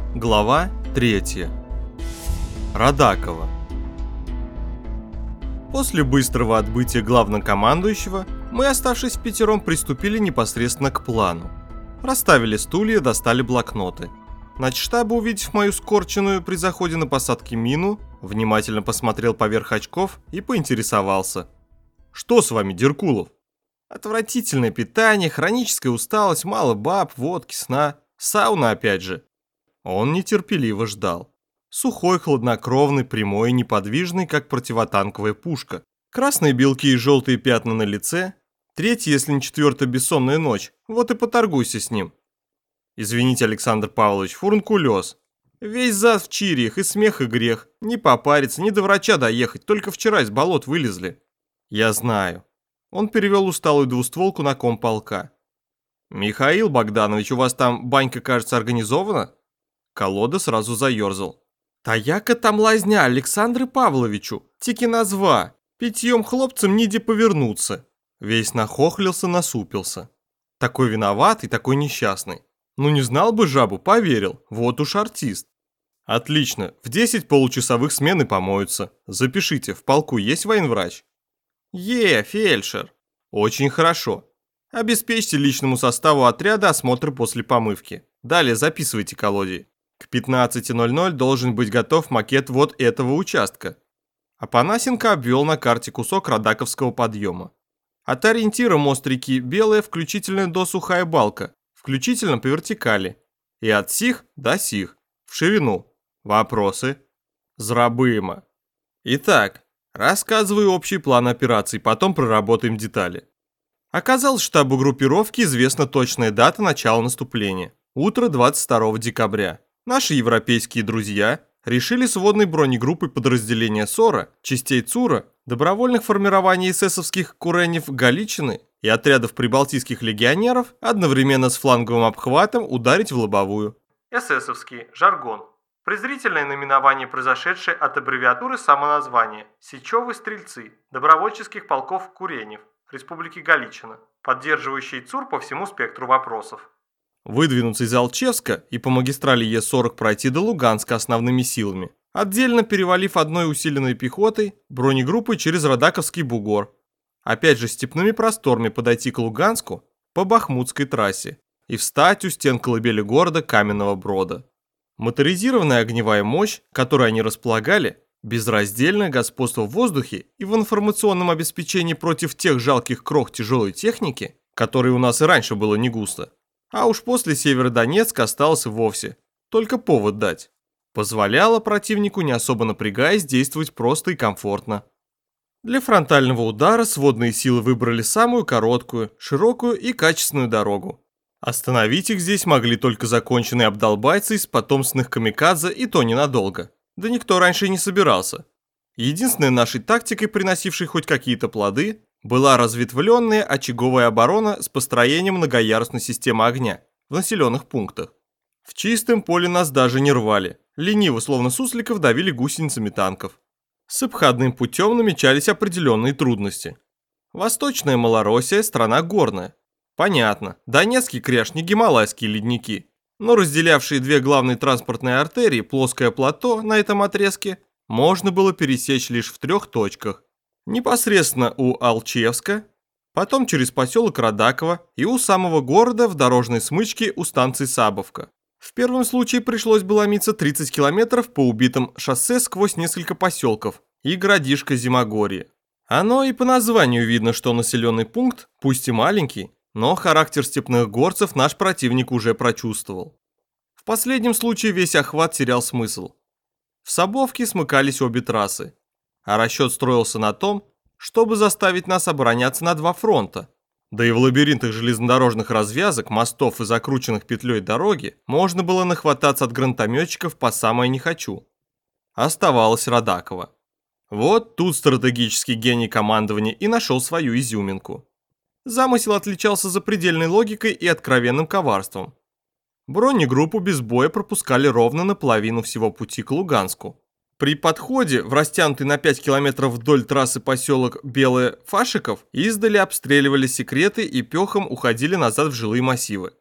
Глава 3. Радакова. После быстрого отбытия главнокомандующего мы, оставшись впятером, приступили непосредственно к плану. Расставили стулья, достали блокноты. Начштаба, увидев мою скорченную при заходе на посадке мину, внимательно посмотрел поверх очков и поинтересовался. «Что с вами, Деркулов?» «Отвратительное питание, хроническая усталость, мало баб, водки, сна, сауна опять же». Он нетерпеливо ждал. Сухой, хладнокровный, прямой и неподвижный, как противотанковая пушка. Красные белки и желтые пятна на лице. Третья, если не четвертая, бессонная ночь. Вот и поторгуйся с ним. Извините, Александр Павлович, фурункулез. Весь зад в чириях, и смех, и грех. Не попариться, не до врача доехать, только вчера из болот вылезли. Я знаю. Он перевел усталую двустволку на комполка. Михаил Богданович, у вас там банька, кажется, организована? Колода сразу заерзал. «Таяка там лазня Александру Павловичу, тики назва, питьем хлопцам ниде повернуться». Весь нахохлился, насупился. Такой виноватый, такой несчастный. Ну не знал бы жабу, поверил, вот уж артист. Отлично, в 10 получасовых смены помоются. Запишите, в полку есть военврач? Фельдшер. Очень хорошо. Обеспечьте личному составу отряда осмотр после помывки. Далее записывайте колодий. К 15:00 должен быть готов макет вот этого участка. Апанасенко обвел на карте кусок радаковского подъема. От ориентира мост реки Белая включительно до Сухая Балка, включительно по вертикали. И от сих до сих, в ширину. Вопросы? Зрабыма. Итак, рассказываю общий план операций, потом проработаем детали. Оказалось, штабу группировки известна точная дата начала наступления. Утро 22 декабря. Наши европейские друзья решили с водной бронегруппой подразделения СОРа, частей ЦУРа, добровольных формирований эсэсовских Куренев Галичины и отрядов прибалтийских легионеров одновременно с фланговым обхватом ударить в лобовую. Эсэсовский жаргон. Презрительное наименование, произошедшее от аббревиатуры самоназвания «Сечевы стрельцы» добровольческих полков Куренев, Республики Галичина, поддерживающие ЦУР по всему спектру вопросов. Выдвинуться из Алчевска и по магистрали Е40 пройти до Луганска основными силами, отдельно перевалив одной усиленной пехотой бронегруппой через Радаковский бугор, опять же степными просторами подойти к Луганску по Бахмутской трассе и встать у стен колыбели города Каменного Брода. Моторизированная огневая мощь, которой они располагали, безраздельное господство в воздухе и в информационном обеспечении против тех жалких крох тяжелой техники, которой у нас и раньше было не густо, а уж после Северодонецка осталось вовсе, только повод дать. Позволяло противнику, не особо напрягаясь, действовать просто и комфортно. Для фронтального удара сводные силы выбрали самую короткую, широкую и качественную дорогу. Остановить их здесь могли только законченные обдолбайцы из потомственных камикадзе, и то ненадолго. Да никто раньше и не собирался. Единственной нашей тактикой, приносившей хоть какие-то плоды, была разветвленная очаговая оборона с построением многоярусной системы огня в населенных пунктах. В чистом поле нас даже не рвали, лениво, словно сусликов, давили гусеницами танков. С обходным путем намечались определенные трудности. Восточная Малороссия – страна горная. Понятно, Донецкий кряж не гималайские ледники, но разделявшие две главные транспортные артерии, плоское плато на этом отрезке, можно было пересечь лишь в 3 точках. Непосредственно у Алчевска, потом через поселок Радаково и у самого города в дорожной смычке у станции Сабовка. В первом случае пришлось бы ломиться 30 километров по убитым шоссе сквозь несколько поселков и городишко Зимогорье. Оно и по названию видно, что населенный пункт, пусть и маленький, но характер степных горцев наш противник уже прочувствовал. В последнем случае весь охват терял смысл. В Сабовке смыкались обе трассы. А расчет строился на том, чтобы заставить нас обороняться на 2 фронта. Да и в лабиринтах железнодорожных развязок, мостов и закрученных петлей дороги можно было нахвататься от гранатометчиков по самое не хочу. Оставалось Радаково. Вот тут стратегический гений командования и нашел свою изюминку. Замысел отличался запредельной логикой и откровенным коварством. Бронегруппу без боя пропускали ровно наполовину всего пути к Луганску. При подходе в растянутый на 5 километров вдоль трассы поселок Белое Фашиков издали обстреливали секреты и пехом уходили назад в жилые массивы.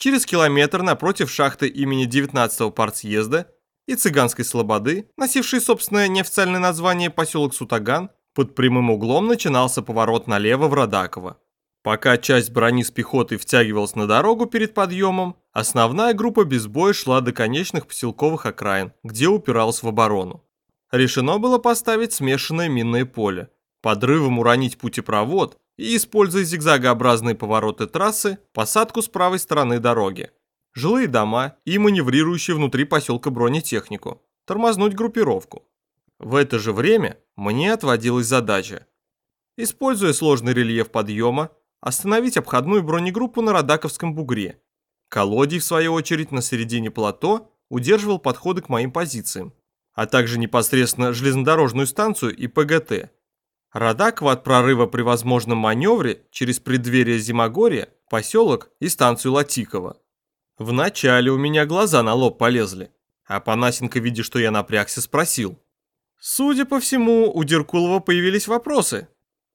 Через километр напротив шахты имени 19-го партсъезда и Цыганской Слободы, носившей собственное неофициальное название поселок Сутаган, под прямым углом начинался поворот налево в Радаково. Пока часть брони с пехотой втягивалась на дорогу перед подъемом, основная группа без боя шла до конечных поселковых окраин, где упиралась в оборону. Решено было поставить смешанное минное поле, подрывом уронить путепровод и, используя зигзагообразные повороты трассы, посадку с правой стороны дороги, жилые дома и маневрирующие внутри поселка бронетехнику, тормознуть группировку. В это же время мне отводилась задача, используя сложный рельеф подъема, остановить обходную бронегруппу на Радаковском бугре. Колодий, в свою очередь, на середине плато удерживал подходы к моим позициям, а также непосредственно железнодорожную станцию и ПГТ. Радаково от прорыва при возможном маневре через преддверие Зимогорья, поселок и станцию Латиково. Вначале у меня глаза на лоб полезли, а Панасенко, видя, что я напрягся, спросил. Судя по всему, у Деркулова появились вопросы.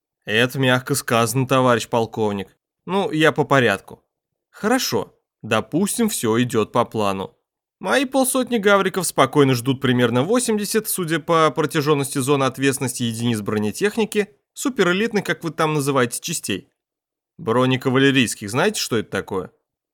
Это мягко сказано, товарищ полковник. Ну, я по порядку. Хорошо, допустим, все идет по плану. Мои полсотни гавриков спокойно ждут примерно 80, судя по протяженности зоны ответственности единиц бронетехники, суперэлитных, как вы там называете, частей. Бронекавалерийских, знаете, что это такое?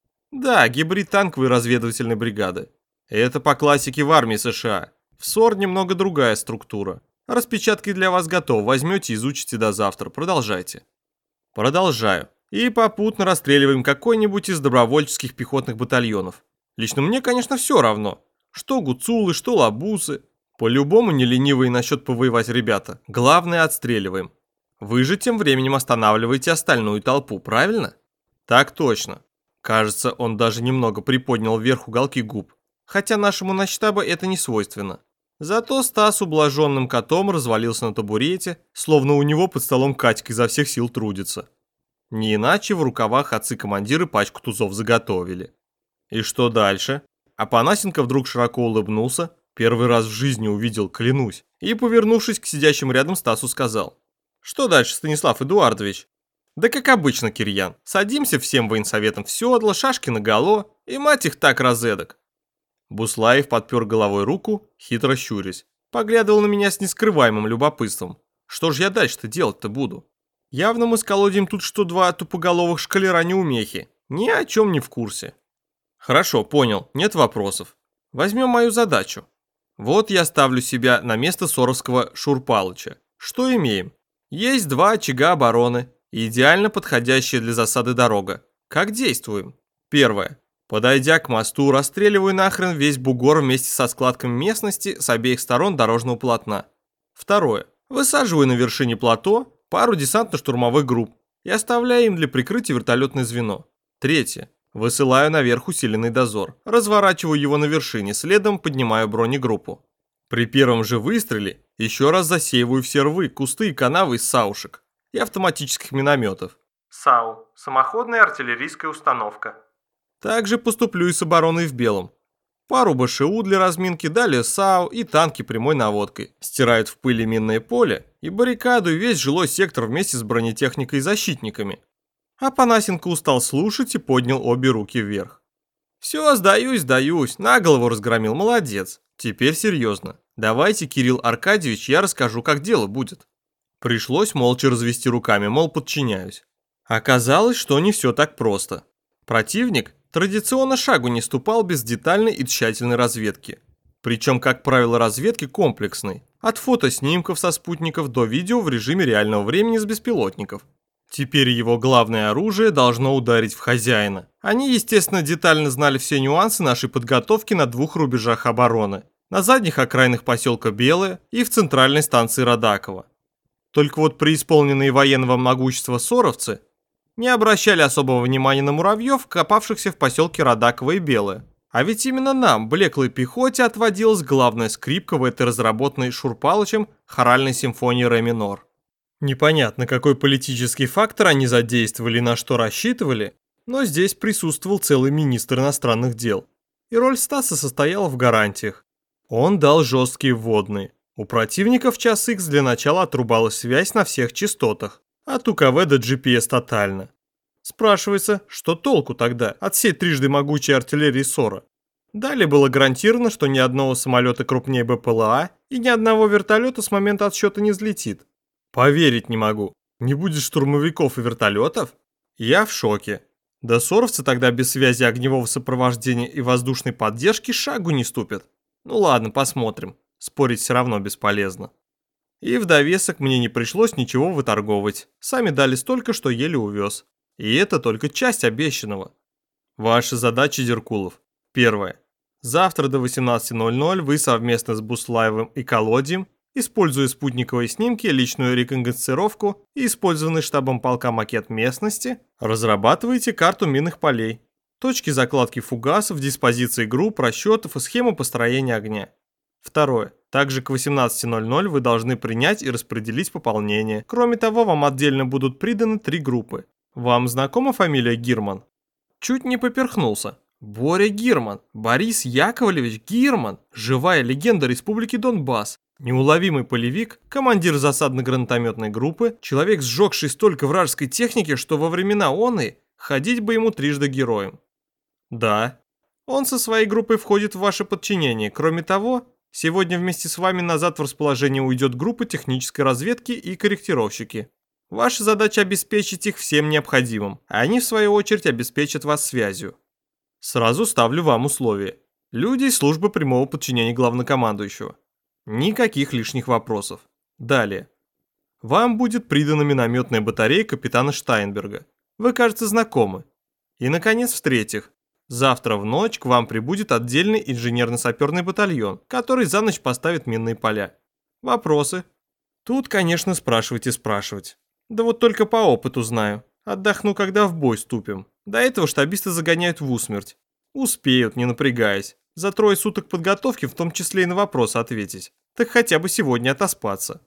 Да, гибрид танковой разведывательной бригады. Это по классике в армии США. В СОР немного другая структура. Распечатки для вас готовы, возьмете, изучите до завтра. Продолжайте. Продолжаю. И попутно расстреливаем какой-нибудь из добровольческих пехотных батальонов. Лично мне, конечно, все равно. Что гуцулы, что лабусы. По-любому не ленивые насчет повоевать ребята. Главное, отстреливаем. Вы же тем временем останавливаете остальную толпу, правильно? Так точно. Кажется, он даже немного приподнял вверх уголки губ. Хотя нашему начштабу это не свойственно. Зато Стас ублаженным котом развалился на табурете, словно у него под столом Катька изо всех сил трудится. Не иначе в рукавах отцы-командиры пачку тузов заготовили. И что дальше? А Панасенко вдруг широко улыбнулся, первый раз в жизни увидел, клянусь, и, повернувшись к сидящему рядом Стасу, сказал. Что дальше, Станислав Эдуардович? Да как обычно, Кирьян, садимся всем военсоветом в седло, шашки наголо, и мать их так разэдак. Буслаев подпер головой руку, хитро щурясь, поглядывал на меня с нескрываемым любопытством. Что ж я дальше-то делать-то буду? Явно мы с Колодием тут что два тупоголовых шкалера-неумехи, ни о чем не в курсе. Хорошо, понял, нет вопросов. Возьмем мою задачу. Вот я ставлю себя на место Соровского Шурпалыча. Что имеем? Есть два очага обороны, идеально подходящая для засады дорога. Как действуем? Первое. Подойдя к мосту, расстреливаю нахрен весь бугор вместе со складками местности с обеих сторон дорожного полотна. Второе. Высаживаю на вершине плато пару десантно-штурмовых групп и оставляю им для прикрытия вертолетное звено. Третье. Высылаю наверх усиленный дозор, разворачиваю его на вершине, следом поднимаю бронегруппу. При первом же выстреле еще раз засеиваю все рвы, кусты и канавы из саушек и автоматических минометов. САУ – самоходная артиллерийская установка. Также поступлю и с обороной в белом. Пару БШУ для разминки, далее САУ и танки прямой наводкой. Стирают в пыли минное поле и баррикаду и весь жилой сектор вместе с бронетехникой и защитниками. А Панасенко устал слушать и поднял обе руки вверх. Все, сдаюсь, на голову разгромил, молодец. Теперь серьезно. Давайте, Кирилл Аркадьевич, я расскажу, как дело будет. Пришлось молча развести руками, мол, подчиняюсь. Оказалось, что не все так просто. Противник традиционно шагу не ступал без детальной и тщательной разведки. Причем, как правило, разведки комплексной. От фотоснимков со спутников до видео в режиме реального времени с беспилотников. Теперь его главное оружие должно ударить в хозяина. Они, естественно, детально знали все нюансы нашей подготовки на двух рубежах обороны. На задних окраинах поселка Белое и в центральной станции Радаково. Только вот преисполненные военного могущества соровцы не обращали особого внимания на муравьев, копавшихся в поселке Радаково и Белое. А ведь именно нам, блеклой пехоте, отводилась главная скрипка в этой разработанной Шурпалычем хоральной симфонии ре минор. Непонятно, какой политический фактор они задействовали и на что рассчитывали, но здесь присутствовал целый министр иностранных дел. И роль Стаса состояла в гарантиях. Он дал жесткие вводные. У противника в час Х для начала отрубалась связь на всех частотах, от УКВ до GPS тотально. Спрашивается, что толку тогда от всей трижды могучей артиллерии СОРа? Далее было гарантировано, что ни одного самолета крупнее БПЛА и ни одного вертолета с момента отсчета не взлетит. Поверить не могу. Не будет штурмовиков и вертолетов? Я в шоке. Да соровцы тогда без связи огневого сопровождения и воздушной поддержки шагу не ступят. Ну ладно, посмотрим. Спорить все равно бесполезно. И в довесок мне не пришлось ничего выторговывать. Сами дали столько, что еле увез. И это только часть обещанного. Ваша задача, Деркулов. Первое. Завтра до 18:00 вы совместно с Буслаевым и Колодием, используя спутниковые снимки, личную рекогносцировку и использованный штабом полка макет местности, разрабатываете карту минных полей, точки закладки фугасов, диспозиции групп, расчетов и схему построения огня. Второе. Также к 18:00 вы должны принять и распределить пополнение. Кроме того, вам отдельно будут приданы 3 группы. Вам знакома фамилия Гирман? Чуть не поперхнулся. Боря Гирман, Борис Яковлевич Гирман, живая легенда Республики Донбасс, неуловимый полевик, командир засадно-гранатометной группы, человек, сжегший столько вражеской техники, что во времена оны ходить бы ему трижды героем. Да, он со своей группой входит в ваше подчинение. Кроме того, сегодня вместе с вами назад в расположение уйдет группа технической разведки и корректировщики. Ваша задача обеспечить их всем необходимым, а они, в свою очередь, обеспечат вас связью. Сразу ставлю вам условия. Люди из службы прямого подчинения главнокомандующего. Никаких лишних вопросов. Далее. Вам будет придана минометная батарея капитана Штайнберга. Вы, кажется, знакомы. И, наконец, в-третьих, завтра в ночь к вам прибудет отдельный инженерно-саперный батальон, который за ночь поставит минные поля. Вопросы? Тут, конечно, спрашивать. Да вот только по опыту знаю. Отдохну, когда в бой ступим. До этого штабисты загоняют в усмерть. Успеют, не напрягаясь. За 3 суток подготовки, в том числе и на вопросы ответить. Так хотя бы сегодня отоспаться.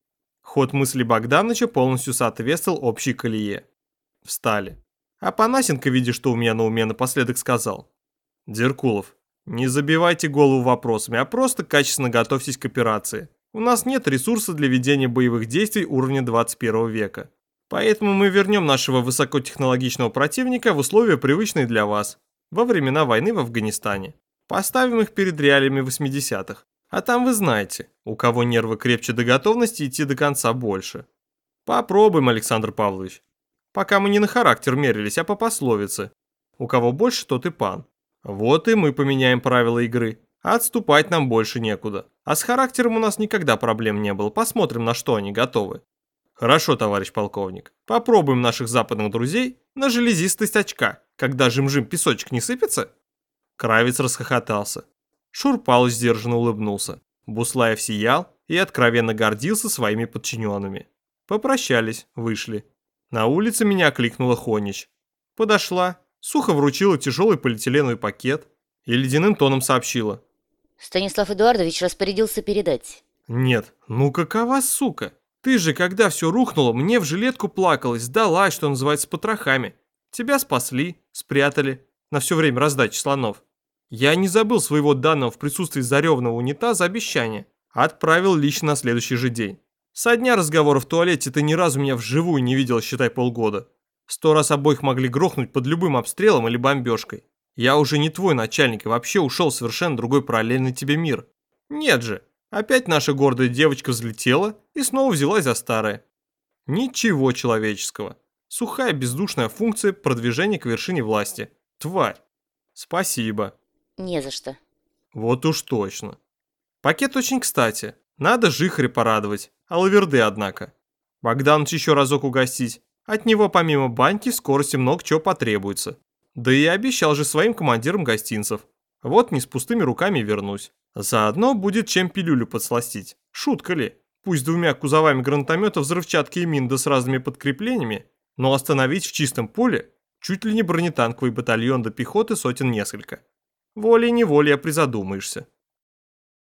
Ход мысли Богдановича полностью соответствовал общей колее. Встали. А Панасенко, видя, что у меня на уме, напоследок сказал: Деркулов, не забивайте голову вопросами, а просто качественно готовьтесь к операции. У нас нет ресурса для ведения боевых действий уровня 21 века. Поэтому мы вернем нашего высокотехнологичного противника в условия, привычные для вас, во времена войны в Афганистане. Поставим их перед реалиями 80-х. А там вы знаете, у кого нервы крепче до готовности идти до конца больше. Попробуем, Александр Павлович. Пока мы не на характер мерились, а по пословице. У кого больше, тот и пан. Вот и мы поменяем правила игры. А отступать нам больше некуда. А с характером у нас никогда проблем не было. Посмотрим, на что они готовы. Хорошо, товарищ полковник. Попробуем наших западных друзей на железистость очка, когда жим-жим песочек не сыпется. Кравец расхохотался. Шурпал сдержанно улыбнулся. Буслаев сиял и откровенно гордился своими подчиненными. Попрощались, вышли. На улице меня окликнула Хонич. Подошла, сухо вручила тяжелый полиэтиленовый пакет и ледяным тоном сообщила: Станислав Эдуардович распорядился передать. Нет, ну какова сука? Ты же, когда все рухнуло, мне в жилетку плакалась, сдалась, что называется, с потрохами. Тебя спасли, спрятали на все время раздачи слонов. Я не забыл своего данного в присутствии заревного унитаза обещания. Отправил лично на следующий же день. Со дня разговора в туалете ты ни разу меня вживую не видел, считай, полгода. 100 раз обоих могли грохнуть под любым обстрелом или бомбежкой. Я уже не твой начальник и вообще ушел в совершенно другой параллельный тебе мир. Нет же, опять наша гордая девочка взлетела и снова взялась за старое. Ничего человеческого. Сухая бездушная функция продвижения к вершине власти. Тварь. Спасибо. Не за что. Вот уж точно. Пакет очень кстати. Надо жихаря порадовать. А лаверды, однако. Богданович еще разок угостить. От него помимо баньки в скорости много чего потребуется. Да и обещал же своим командирам гостинцев. Вот не с пустыми руками вернусь. Заодно будет чем пилюлю подсластить. Шутка ли? Пусть 2 кузовами гранатомета, взрывчатки и мин да с разными подкреплениями, но остановить в чистом поле чуть ли не бронетанковый батальон до пехоты сотен несколько. Волей-неволей призадумаешься.